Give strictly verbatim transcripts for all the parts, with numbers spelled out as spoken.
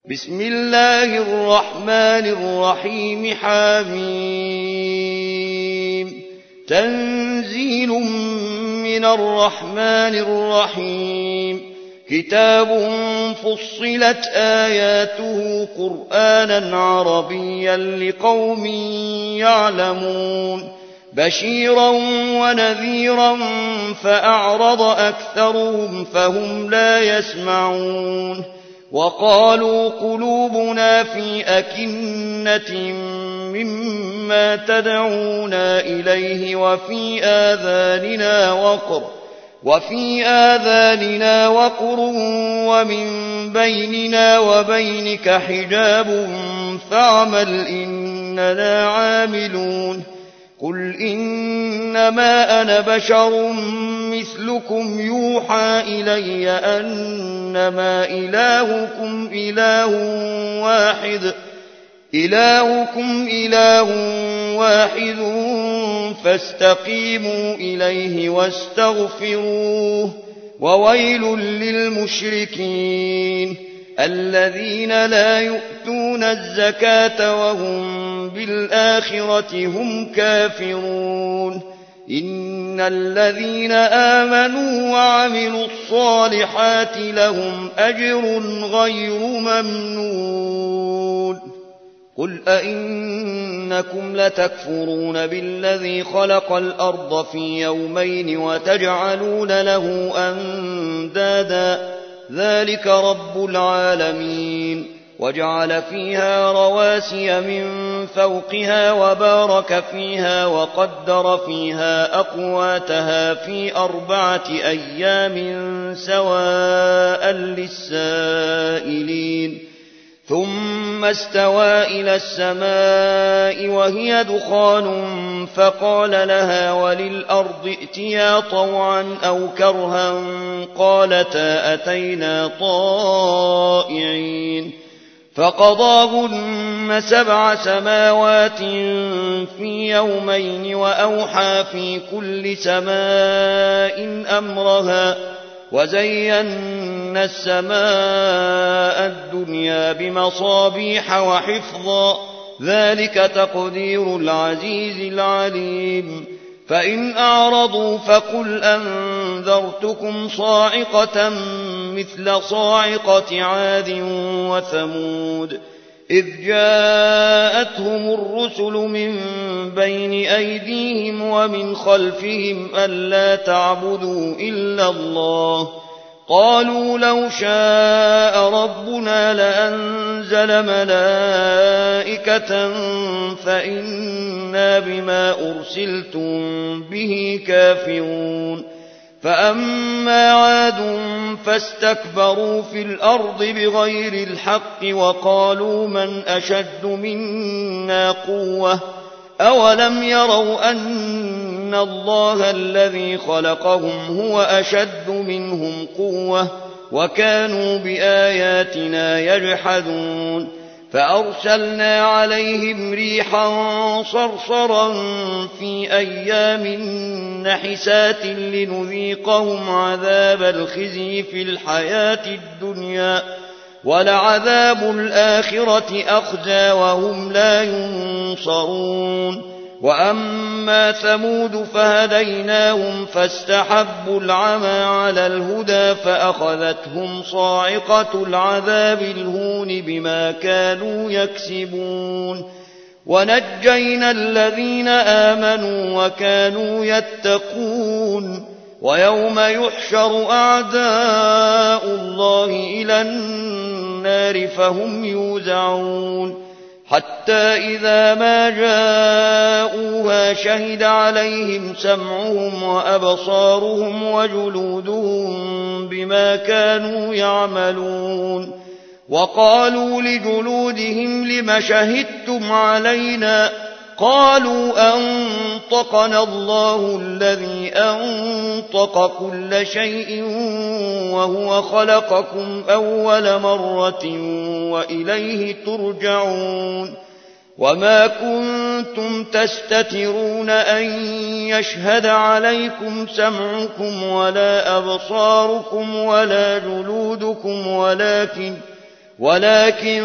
بسم الله الرحمن الرحيم. حميم. تنزيل من الرحمن الرحيم. كتاب فصلت آياته قرآنا عربيا لقوم يعلمون. بشيرا ونذيرا فأعرض أكثرهم فهم لا يسمعون. وقالوا قلوبنا في أكنة مما تدعونا إليه وفي آذاننا وقر وفي آذاننا وقر ومن بيننا وبينك حجاب فاعمل إننا عاملون. قل إنما أنا بشر مثلكم يوحى إلي أنما إلهكم إله واحد إلهكم إله واحد فاستقيموا إليه واستغفروه. وويل للمشركين الذين لا يؤتون الزكاة وهم بالآخرة هم كافرون. إن الذين آمنوا وعملوا الصالحات لهم أجر غير ممنون. قل أئنكم لتكفرون بالذي خلق الأرض في يومين وتجعلون له أندادا ذلك رب العالمين. وجعل فيها رواسي من فوقها وبارك فيها وقدر فيها أقواتها في أربعة أيام سواء للسائلين. ثم استوى إلى السماء وهي دخان فقال لها وللأرض ائتيا طوعا أو كرها قالتا أتينا طائعين. فقضاهن سبع سماوات في يومين وأوحى في كل سماء أمرها وزينا السماء الدنيا بمصابيح وحفظا ذلك تقدير العزيز العليم. فإن أعرضوا فقل أنذرتكم صاعقة مثل صاعقة عاد وثمود إذ جاءتهم الرسل من بين أيديهم ومن خلفهم ألا تعبدوا إلا الله قالوا لو شاء ربنا لأنزل ملائكة فإنا بما أرسلتم به كافرون. فأما عاد فاستكبروا في الأرض بغير الحق وقالوا من أشد منا قوة أولم يروا أن الله الذي خلقهم هو أشد منهم قوة وكانوا بآياتنا يجحدون. فأرسلنا عليهم ريحا صرصرا في أيام نحسات لنذيقهم عذاب الخزي في الحياة الدنيا ولعذاب الآخرة أخزى وهم لا ينصرون. وأما ثمود فهديناهم فاستحبوا العمى على الهدى فأخذتهم صاعقة العذاب الهون بما كانوا يكسبون. ونجينا الذين آمنوا وكانوا يتقون. ويوم يحشر أعداء الله إلى النار فهم يوزعون حتى إذا ما جاءوها شهد عليهم سمعهم وأبصارهم وجلودهم بما كانوا يعملون. وقالوا لجلودهم لم شهدتم علينا قالوا أنطقنا الله الذي أنطق كل شيء وهو خلقكم أول مرة وإليه ترجعون. وما كنتم تستترون أن يشهد عليكم سمعكم ولا أبصاركم ولا جلودكم ولكن ولكن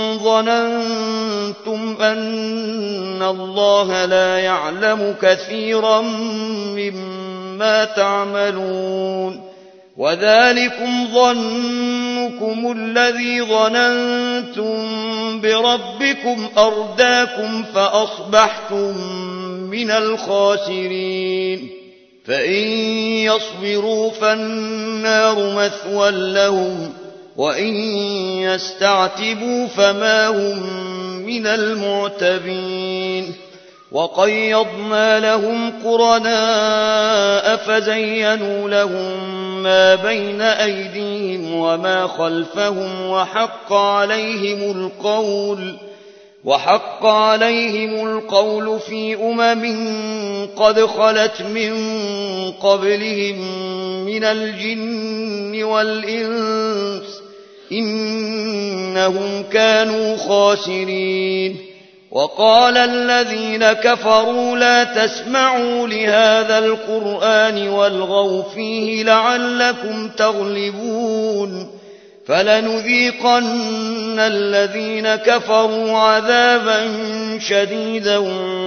ظننتم أن الله لا يعلم كثيرا مما تعملون وذلكم ظنكم الذي ظننتم بربكم أرداكم فأصبحتم من الخاسرين فإن يصبروا فالنار مثوى لهم وإن يستعتبوا فما هم من المعتبين وقيضنا لهم قرناء فزينوا لهم ما بين أيديهم وما خلفهم وحق عليهم القول وحق عليهم القول في أمم قد خلت من قبلهم من الجن والإنس إنهم كانوا خاسرين وقال الذين كفروا لا تسمعوا لهذا القرآن والغوا فيه لعلكم تغلبون فلنذيقن الذين كفروا عذابا شديدا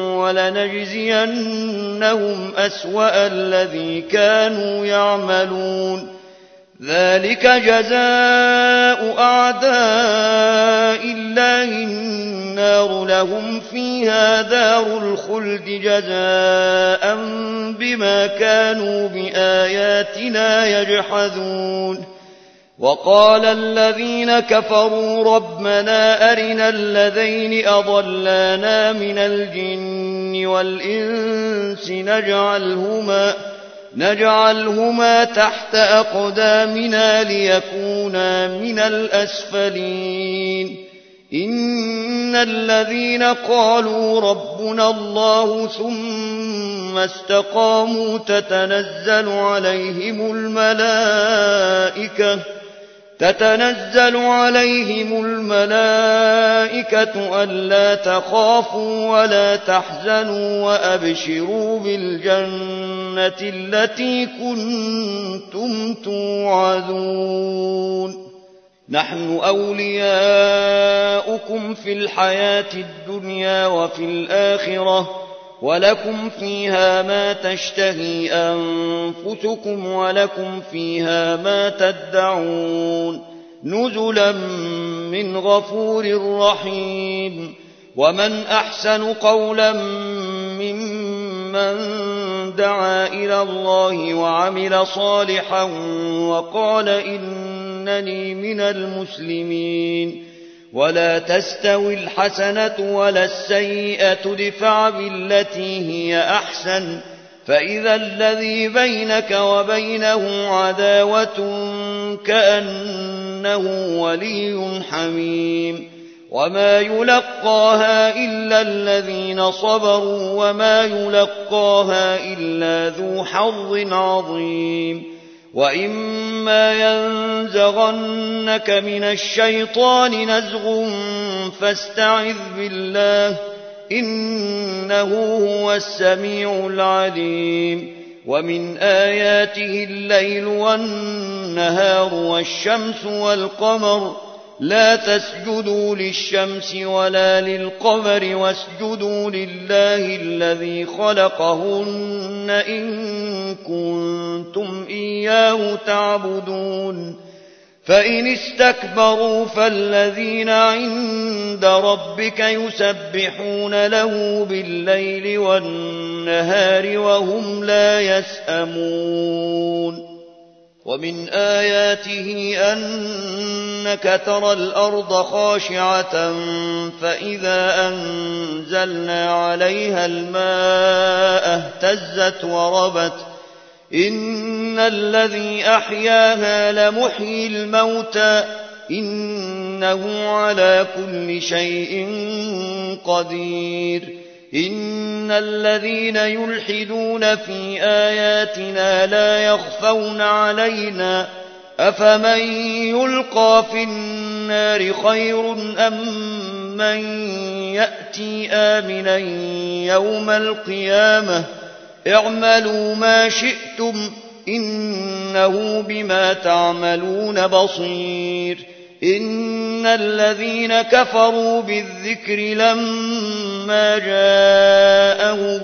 ولنجزينهم أسوأ الذي كانوا يعملون ذلك جزاء أعداء الله النار لهم فيها دار الخلد جزاء بما كانوا بآياتنا يجحدون وقال الذين كفروا ربنا أرنا الذين أضلانا من الجن والإنس نجعلهما نجعلهما تحت أقدامنا ليكونا من الأسفلين إن الذين قالوا ربنا الله ثم استقاموا تتنزل عليهم الملائكة تتنزل عليهم الملائكة ألا تخافوا ولا تحزنوا وأبشروا بالجنة التي كنتم توعدون نحن أولياؤكم في الحياة الدنيا وفي الآخرة ولكم فيها ما تشتهي أنفسكم ولكم فيها ما تدعون نزلا من غفور رحيم ومن أحسن قولا ممن دعا إلى الله وعمل صالحا وقال إنني من المسلمين ولا تستوي الحسنة ولا السيئة ادفع بالتي هي أحسن فإذا الذي بينك وبينه عداوة كأنه ولي حميم وما يلقاها إلا الذين صبروا وما يلقاها إلا ذو حظ عظيم وإما ينزغنك من الشيطان نزغ فاستعذ بالله إنه هو السميع العليم ومن آياته الليل والنهار والشمس والقمر لا تسجدوا للشمس ولا للقمر واسجدوا لله الذي خلقهن إن كنتم إياه تعبدون فإن استكبروا فالذين عند ربك يسبحون له بالليل والنهار وهم لا يسأمون ومن آياته أنك ترى الأرض خاشعة فإذا أنزلنا عليها الماء اهتزت وربت إن الذي أحياها لمحيي الموتى إنه على كل شيء قدير إن الذين يلحدون في آياتنا لا يخفون علينا أفمن يلقى في النار خير أم من يأتي آمنا يوم القيامة اعملوا ما شئتم إنه بما تعملون بصير إن الذين كفروا بالذكر لما جاءهم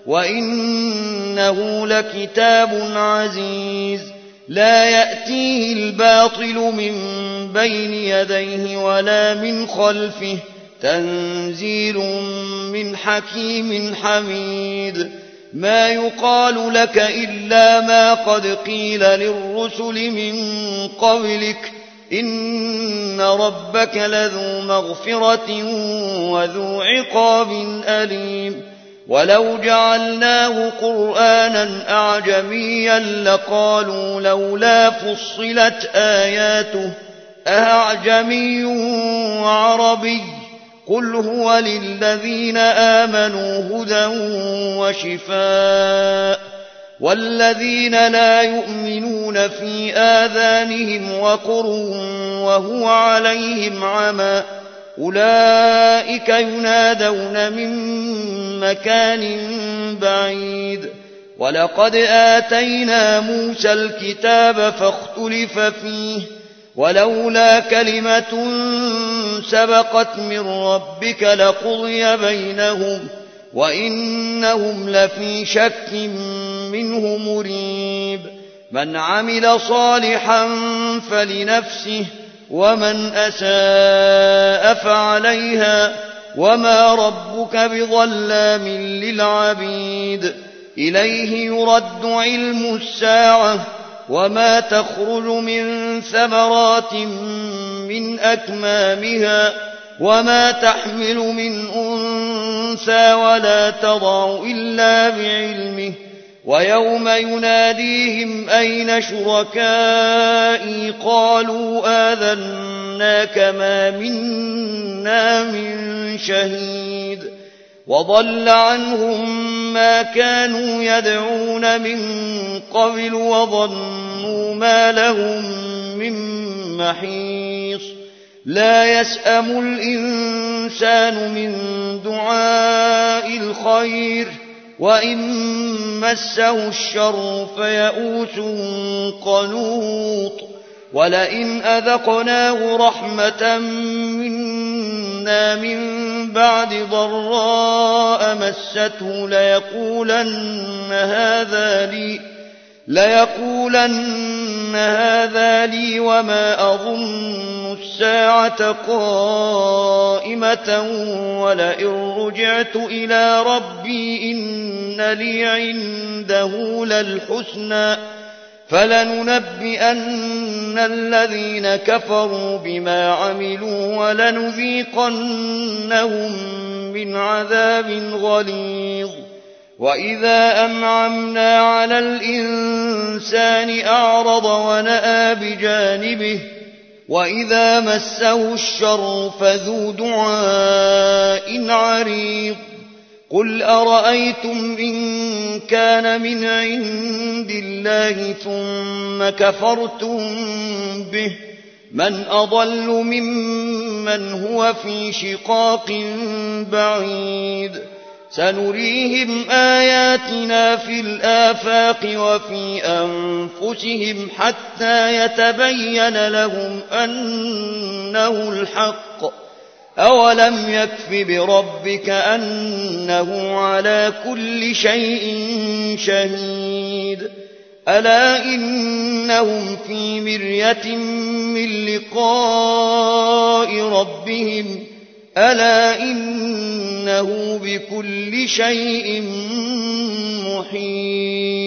وإنه لكتاب عزيز لا يأتيه الباطل من بين يديه ولا من خلفه تنزيل من حكيم حميد ما يقال لك إلا ما قد قيل للرسل من قبلك إن ربك لذو مغفرة وذو عقاب أليم ولو جعلناه قرآنا أعجميا لقالوا لولا فصلت آياته أعجمي وعربي قل هو للذين آمنوا هدى وشفاء والذين لا يؤمنون في آذانهم وقر وهو عليهم عمى أولئك ينادون من مكان بعيد ولقد آتينا موسى الكتاب فاختلف فيه ولولا كلمة سبقت من ربك لقضي بينهم وإنهم لفي شك منه مريب من عمل صالحا فلنفسه ومن أساء فعليها وما ربك بظلام للعبيد إليه يرد علم الساعة وما تخرج من ثمرات من أكمامها وما تحمل من أنثى ولا تضع إلا بعلمه ويوم يناديهم أين شركائي قالوا آذناك ما منا من شهيد وضل عنهم ما كانوا يدعون من قبل وظنوا ما لهم من محيص لا يسأم الإنسان من دعاء الخير وإن مسه الشر فيئوس قنوط ولئن أذقناه رحمة منا من بعد ضراء مسته ليقولن هذا لي ليقولن هذا لي وما أظن الساعة قائمة ولئن رجعت إلى ربي إن لي عنده للحسنى فلننبئن الذين كفروا بما عملوا ولنذيقنهم من عذاب غليظ وإذا أنعمنا على الإنسان أعرض ونأى بجانبه وإذا مسه الشر فذو دعاء عريض قل أرأيتم إن كان من عند الله ثم كفرتم به من أضل ممن هو في شقاق بعيد سنريهم آياتنا في الآفاق وفي أنفسهم حتى يتبين لهم أنه الحق أولم يكف بربك أنه على كل شيء شهيد ألا إنهم في مرية من لقاء ربهم ألا إنه بكل شيء محيط